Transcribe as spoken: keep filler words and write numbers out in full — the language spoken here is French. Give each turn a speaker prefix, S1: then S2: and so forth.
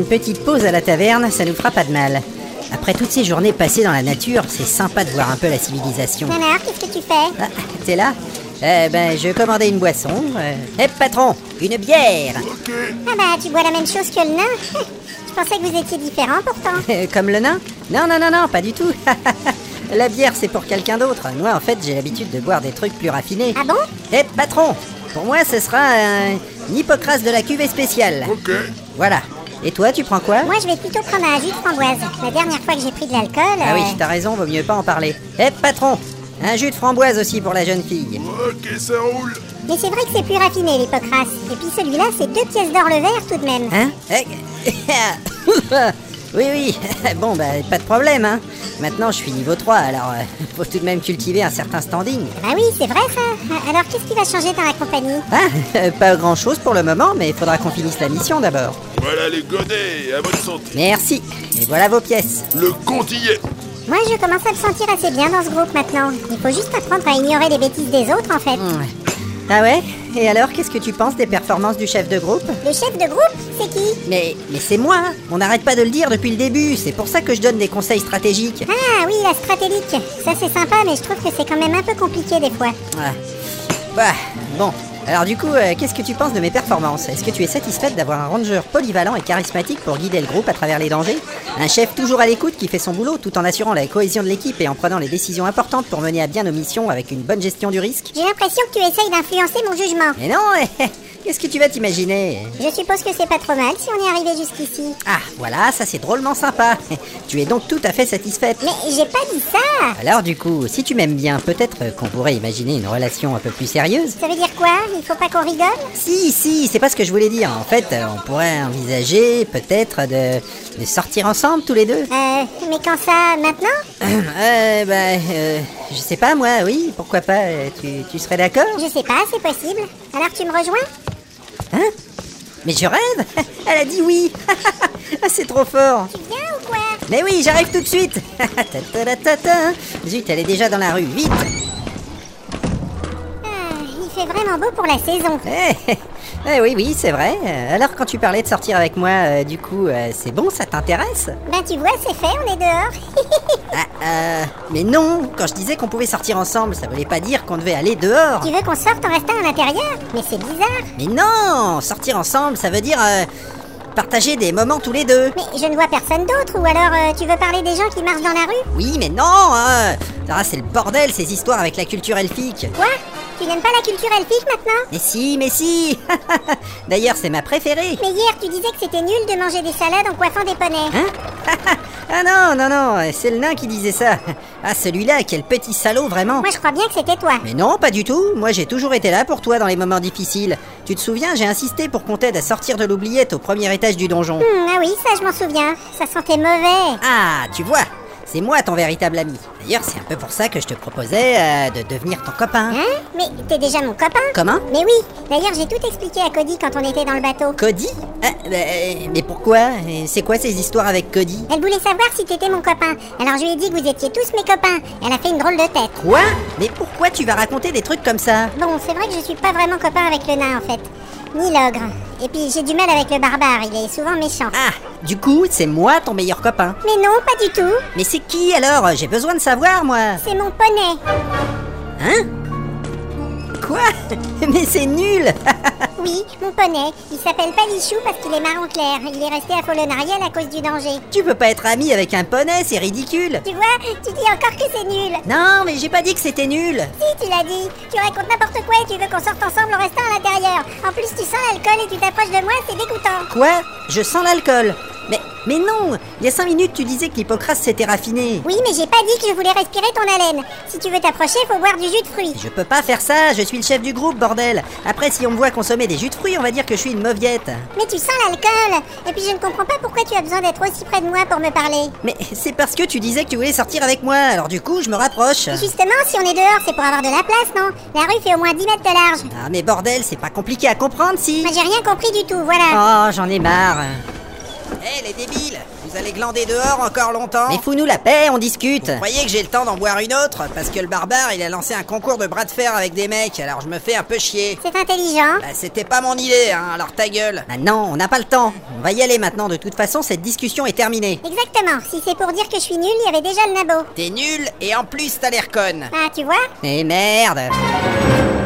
S1: petite pause à la taverne, ça nous fera pas de mal. Après toutes ces journées passées dans la nature, c'est sympa de voir un peu la civilisation.
S2: Alors, qu'est-ce que tu fais?
S1: Ah, t'es là? Euh, ben, je commandais une boisson. Euh... Hé, patron, une bière.
S3: Ok.
S2: Ah bah, tu bois la même chose que le nain. Je pensais que vous étiez différents pourtant.
S1: Euh, Comme le nain? Non, non, non, non, pas du tout. La bière, c'est pour quelqu'un d'autre. Moi, en fait, j'ai l'habitude de boire des trucs plus raffinés.
S2: Ah bon?
S1: Hé, patron, pour moi, ce sera un Hippocrate de la cuvée spéciale.
S3: Ok.
S1: Voilà. Et toi, tu prends quoi?
S2: Moi, je vais plutôt prendre un jus de framboise. La dernière fois que j'ai pris de l'alcool...
S1: Ah oui,
S2: euh,
S1: t'as raison, vaut mieux pas en parler. Hé, patron, un jus de framboise aussi pour la jeune fille.
S3: Ok, ça roule.
S2: Mais c'est vrai que c'est plus raffiné, l'hypocrase. Et puis celui-là, c'est deux pièces d'or le verre tout de même.
S1: Hein? Eh, Oui, oui, bon, bah, pas de problème, hein. Maintenant, je suis niveau trois, alors euh, faut tout de même cultiver un certain standing.
S2: Bah oui, c'est vrai ça. Alors, qu'est-ce qui va changer dans la compagnie?
S1: Ah, euh, pas grand-chose pour le moment, mais il faudra qu'on finisse la mission d'abord.
S3: Voilà les godets, à votre santé.
S1: Merci, et voilà vos pièces.
S3: Le compte y est.
S2: Moi, je commence à me sentir assez bien dans ce groupe maintenant. Il faut juste apprendre à ignorer les bêtises des autres, en fait.
S1: Hmm. Ah ouais? Et alors, qu'est-ce que tu penses des performances du chef de groupe?
S2: Le chef de groupe, c'est qui?
S1: Mais, mais c'est moi. On n'arrête pas de le dire depuis le début, c'est pour ça que je donne des conseils stratégiques.
S2: Ah oui, la stratégique. Ça, c'est sympa, mais je trouve que c'est quand même un peu compliqué des fois.
S1: Ah. Bah, bon. Alors du coup, euh, qu'est-ce que tu penses de mes performances? Est-ce que tu es satisfaite d'avoir un ranger polyvalent et charismatique pour guider le groupe à travers les dangers? Un chef toujours à l'écoute qui fait son boulot tout en assurant la cohésion de l'équipe et en prenant les décisions importantes pour mener à bien nos missions avec une bonne gestion du risque?
S2: J'ai l'impression que tu essayes d'influencer mon jugement.
S1: Mais non, qu'est-ce que tu vas t'imaginer?
S2: Je suppose que c'est pas trop mal si on est arrivé jusqu'ici.
S1: Ah, voilà, ça c'est drôlement sympa. Tu es donc tout à fait satisfaite.
S2: Mais j'ai pas dit ça.
S1: Alors du coup, si tu m'aimes bien, peut-être qu'on pourrait imaginer une relation un peu plus sérieuse?
S2: Ça veut dire quoi? Il faut pas qu'on rigole?
S1: Si, si, c'est pas ce que je voulais dire. En fait, euh, on pourrait envisager peut-être de, de sortir ensemble tous les deux.
S2: Euh, mais quand ça, maintenant?
S1: Euh, bah, euh, je sais pas moi, oui, pourquoi pas, euh, tu, tu serais d'accord?
S2: Je sais pas, c'est possible. Alors tu me rejoins?
S1: Hein? Mais je rêve? Elle a dit oui. Ah, c'est trop fort.
S2: Tu viens ou quoi?
S1: Mais oui, j'arrive tout de suite. Ta-ta-ta-ta-ta. Zut, elle est déjà dans la rue, vite.
S2: Ah, il fait vraiment beau pour la saison.
S1: Eh, eh oui, oui, c'est vrai. Alors quand tu parlais de sortir avec moi, euh, du coup, euh, c'est bon, ça t'intéresse?
S2: Ben tu vois, c'est fait, on est dehors.
S1: Ah, euh, mais non, quand je disais qu'on pouvait sortir ensemble, ça voulait pas dire qu'on devait aller dehors.
S2: Tu veux qu'on sorte en restant à l'intérieur? Mais c'est bizarre.
S1: Mais non, sortir ensemble, ça veut dire euh, partager des moments tous les deux.
S2: Mais je ne vois personne d'autre, ou alors euh, tu veux parler des gens qui marchent dans la rue?
S1: Oui, mais non, hein. Ah, c'est le bordel, ces histoires avec la culture elfique.
S2: Quoi? Tu n'aimes pas la culture elfique maintenant?
S1: Mais si, mais si. D'ailleurs, c'est ma préférée.
S2: Mais hier, tu disais que c'était nul de manger des salades en coiffant des poneys.
S1: Hein? Ah non, non, non, c'est le nain qui disait ça. Ah, celui-là, quel petit salaud, vraiment.
S2: Moi, je crois bien que c'était toi.
S1: Mais non, pas du tout. Moi, j'ai toujours été là pour toi dans les moments difficiles. Tu te souviens, j'ai insisté pour qu'on t'aide à sortir de l'oubliette au premier étage du donjon.
S2: Hmm, ah oui, ça, je m'en souviens. Ça sentait mauvais.
S1: Ah, tu vois, c'est moi ton véritable ami. D'ailleurs, c'est un peu pour ça que je te proposais euh, de devenir ton copain.
S2: Hein? Mais t'es déjà mon copain?
S1: Comment?
S2: Mais oui. D'ailleurs, j'ai tout expliqué à Cody quand on était dans le bateau.
S1: Cody? Ah, bah, mais pourquoi? C'est quoi ces histoires avec Cody?
S2: Elle voulait savoir si t'étais mon copain. Alors je lui ai dit que vous étiez tous mes copains. Elle a fait une drôle de tête.
S1: Quoi? Mais pourquoi tu vas raconter des trucs comme ça?
S2: Bon, c'est vrai que je suis pas vraiment copain avec le nain en fait. Ni l'ogre. Et puis j'ai du mal avec le barbare, il est souvent méchant.
S1: Ah, du coup, c'est moi ton meilleur copain.
S2: Mais non, pas du tout.
S1: Mais c'est qui alors? J'ai besoin de savoir, moi.
S2: C'est mon poney.
S1: Hein? Quoi? Mais c'est nul.
S2: Oui, mon poney. Il s'appelle Palichou parce qu'il est marron clair. Il est resté à Folonariel à cause du danger.
S1: Tu peux pas être ami avec un poney, c'est ridicule.
S2: Tu vois, tu dis encore que c'est nul.
S1: Non, mais j'ai pas dit que c'était nul.
S2: Si, tu l'as dit. Tu racontes n'importe quoi et tu veux qu'on sorte ensemble en restant à l'intérieur. En plus, tu sens l'alcool et tu t'approches de moi, c'est dégoûtant.
S1: Quoi? Je sens l'alcool. Mais, mais non! Il y a cinq minutes, tu disais que l'Hippocrate s'était raffiné.
S2: Oui, mais j'ai pas dit que je voulais respirer ton haleine. Si tu veux t'approcher, faut boire du jus de fruits.
S1: Je peux pas faire ça, je suis le chef du groupe, bordel. Après, si on me voit consommer des jus de fruits, on va dire que je suis une mauviette.
S2: Mais tu sens l'alcool. Et puis je ne comprends pas pourquoi tu as besoin d'être aussi près de moi pour me parler.
S1: Mais c'est parce que tu disais que tu voulais sortir avec moi, alors du coup, je me rapproche.
S2: Et justement, si on est dehors, c'est pour avoir de la place, non? La rue fait au moins dix mètres de large.
S1: Ah, mais bordel, c'est pas compliqué à comprendre, si.
S2: Moi, j'ai rien compris du tout, voilà.
S1: Oh, j'en ai marre. Hé, hey, les débiles, vous
S4: Vous allez glander dehors encore longtemps?
S1: Mais fous-nous la paix, on discute.
S4: Vous croyez que j'ai le temps d'en boire une autre? Parce que le barbare, il a lancé un concours de bras de fer avec des mecs, alors je me fais un peu chier.
S2: C'est intelligent.
S4: Bah c'était pas mon idée, hein, alors ta gueule.
S1: Maintenant, on n'a pas le temps. On va y aller maintenant, de toute façon, cette discussion est terminée.
S2: Exactement. Si c'est pour dire que je suis nulle, il y avait déjà le nabo.
S4: T'es nul, et en plus t'as l'air conne.
S2: Ah, tu vois?
S1: Et merde.